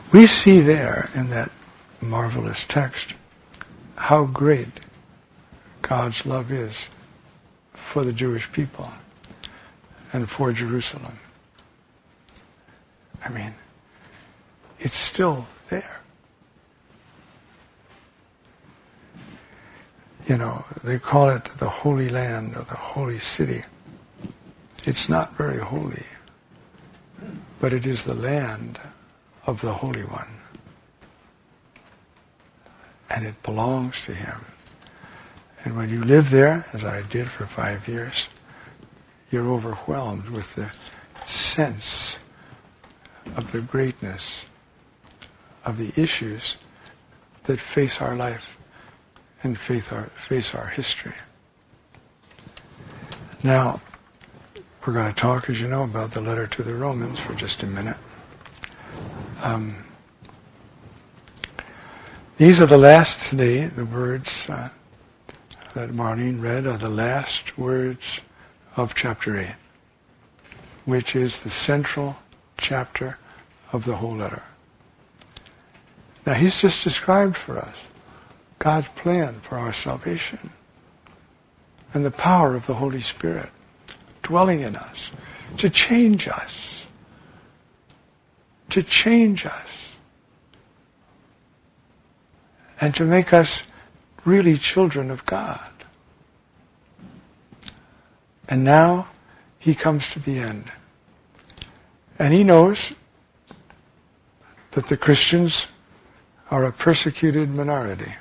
We see there in that marvelous text how great God's love is for the Jewish people and for Jerusalem. I mean, it's still there. You know, they call it the Holy Land or the Holy City. It's not very holy, but it is the land of the Holy One. And it belongs to Him. And when you live there, as I did for 5 years, you're overwhelmed with the sense of the greatness of the issues that face our life and face our history. Now, we're going to talk, as you know, about the letter to the Romans for just a minute. These are the last today, the words that Marlene read are the last words of chapter 8, which is the central chapter of the whole letter. Now, he's just described for us God's plan for our salvation and the power of the Holy Spirit dwelling in us to change us. To change us. And to make us really children of God. And now he comes to the end. And he knows that the Christians are a persecuted minority.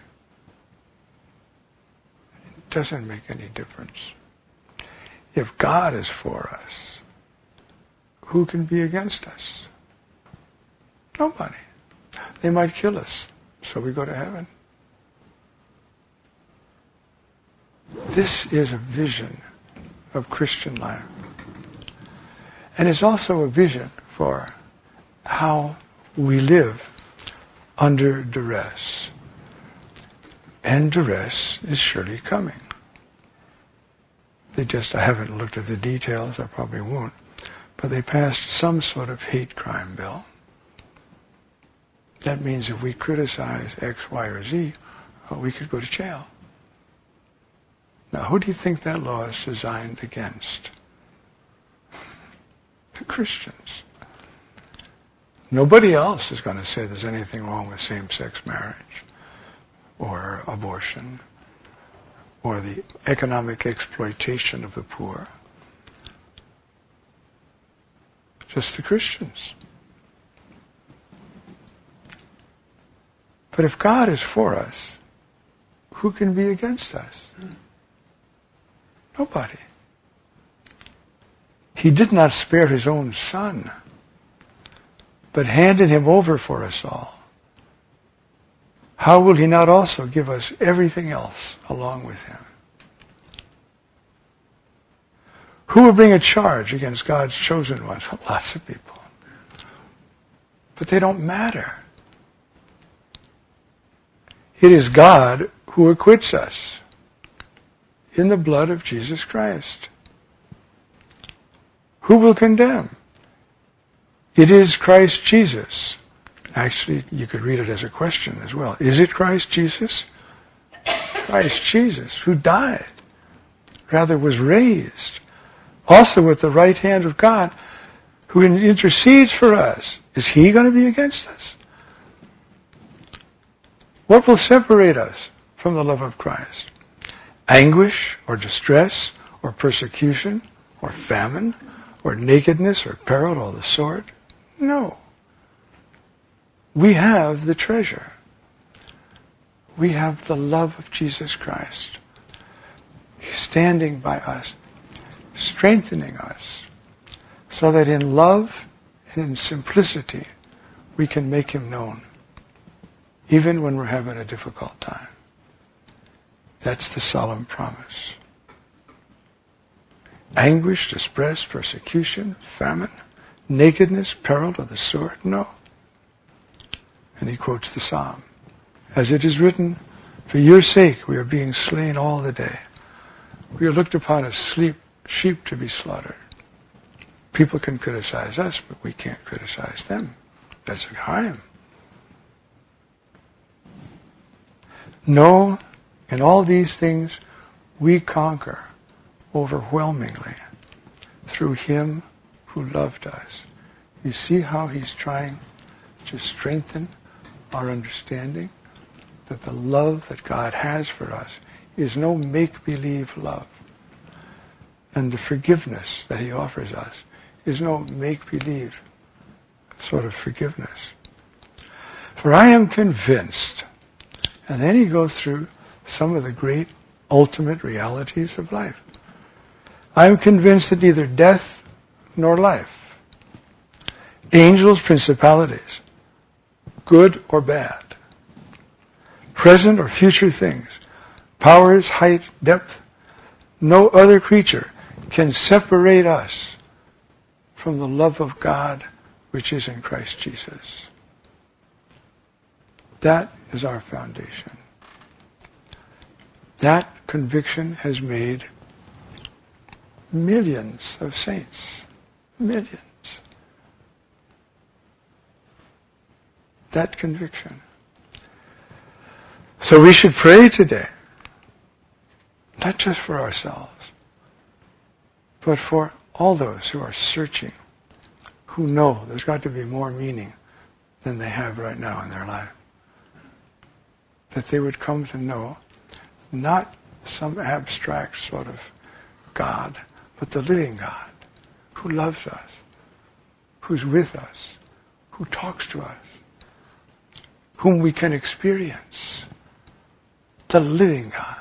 It doesn't make any difference. If God is for us, who can be against us? Nobody. They might kill us, so we go to heaven. This is a vision of Christian life. And it's also a vision for how we live under duress. And duress is surely coming. I haven't looked at the details, I probably won't, but they passed some sort of hate crime bill. That means if we criticize X, Y, or Z, we could go to jail. Now, who do you think that law is designed against? The Christians. Nobody else is going to say there's anything wrong with same-sex marriage or abortion or the economic exploitation of the poor. Just the Christians. But if God is for us, who can be against us? Nobody. He did not spare his own Son, but handed him over for us all. How will he not also give us everything else along with him? Who will bring a charge against God's chosen ones? Lots of people. But they don't matter. It is God who acquits us in the blood of Jesus Christ. Who will condemn? It is Christ Jesus. Actually, you could read it as a question as well. Is it Christ Jesus? Christ Jesus, who died, rather was raised, also at the right hand of God, who intercedes for us. Is he going to be against us? What will separate us from the love of Christ? Anguish or distress or persecution or famine or nakedness or peril or the sword? No. We have the treasure. We have the love of Jesus Christ. He's standing by us, strengthening us, so that in love and in simplicity we can make him known, even when we're having a difficult time. That's the solemn promise. Anguish, distress, persecution, famine, nakedness, peril, or the sword? No. And he quotes the psalm. As it is written, for your sake we are being slain all the day. We are looked upon as sheep to be slaughtered. People can criticize us, but we can't criticize them. That's a crime. No, in all these things we conquer overwhelmingly through Him who loved us. You see how He's trying to strengthen our understanding that the love that God has for us is no make-believe love. And the forgiveness that He offers us is no make-believe sort of forgiveness. For I am convinced, and then he goes through some of the great ultimate realities of life. I am convinced that neither death nor life, angels, principalities, good or bad, present or future things, powers, height, depth, no other creature can separate us from the love of God which is in Christ Jesus. That is our foundation. That conviction has made millions of saints. Millions. That conviction. So we should pray today, not just for ourselves, but for all those who are searching, who know there's got to be more meaning than they have right now in their life. That they would come to know not some abstract sort of God, but the living God who loves us, who's with us, who talks to us, whom we can experience. The living God.